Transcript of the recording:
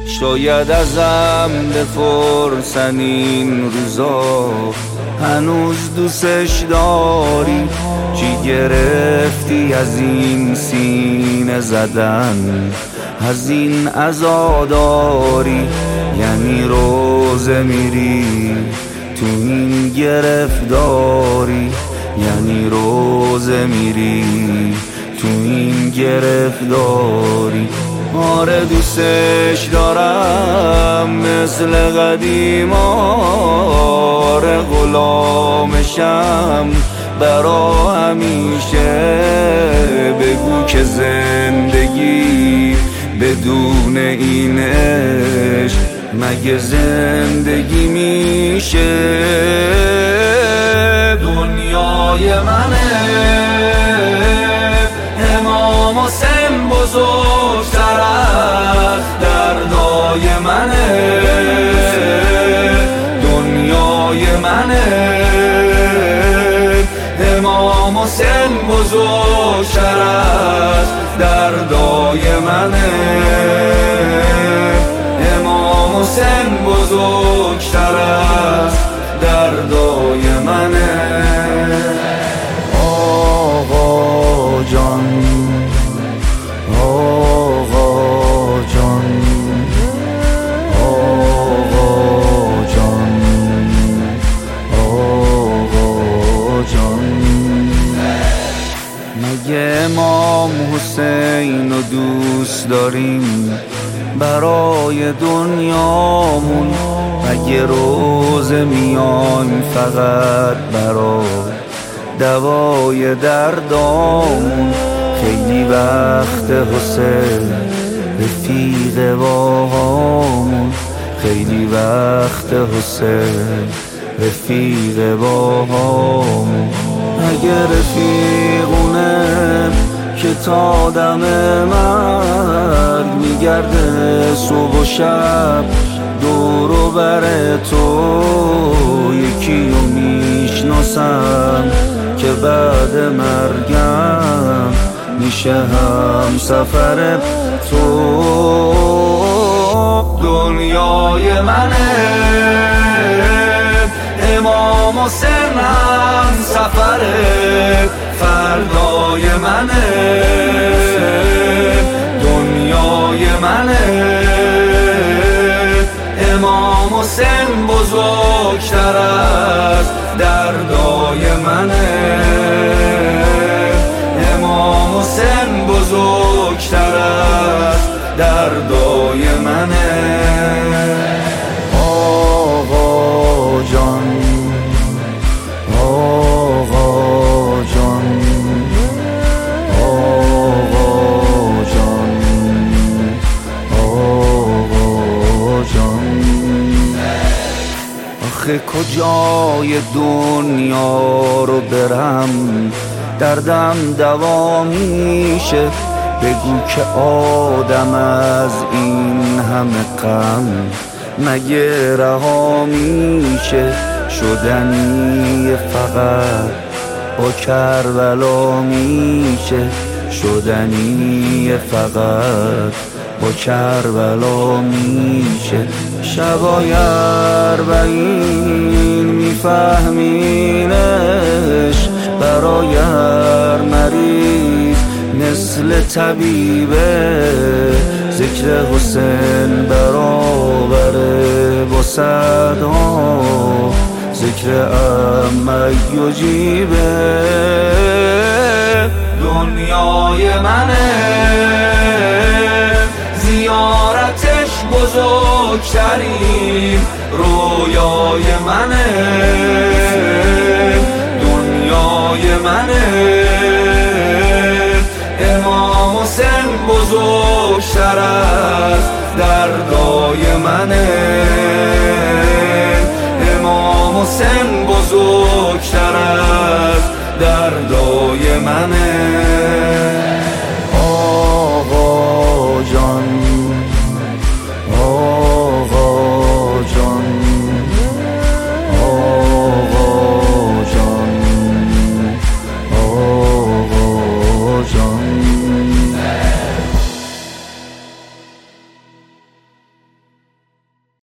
شاید ازم بپرسن این روزا هنوز دوستش داری؟ چی گرفتی از این سینه زدن، از این عزاداری؟ یعنی روزه میری تو این گرفتاری، یعنی روزه میری تو این گرفتاری. آره دوستش دارم مثل قدیم، آره غلامشم برا همیشه. بگو که زندگی بدون این عشق مگه زندگی میشه؟ دنیای منه امام حسین بزرگتر از دردای منه. دنیای منه امام حسین بزرگتر از دردای منه. امام حسین بزرگتر از دردای منه. آقا جان، آقا جان، آقا جان، آقا جان. مگه امام حسین رو دوست داریم برای دنیامون؟ مگه روزه میایم فقط برای دوای دردامون؟ خیلی وقت حسین رفیق باهامون، خیلی وقت حسین رفیق باهامون. اگه رفیقونه که تا دم مرگ میگرده صبح و شب دور و بر تو، یکی رو میشناسم که بعد مرگم میشه هم سفر تو. دنیای منه امام حسین هم سفر فردای منه. دنیای منه امام حسین بزرگتر از دردای منه. امام حسین بزرگتر از دردای منه. آقا جان، آقا جان، آقا جان، آقا جان. آخه کجای دنیا رو برم دردم دوا میشه؟ بگو که آدم از این همه غم مگه رها میشه؟ شدنی فقط با کربلا میشه، شدنی فقط با کربلا میشه. شبای اربعین میفهمینش برای هر مریض مثل طبیبه. ذکر حسین برابره با صدها ذکر امیو جیبه. دنیای منه زیارتش بزرگترین رویای منه. دنیای منه امام حسین بزرگتر از دردای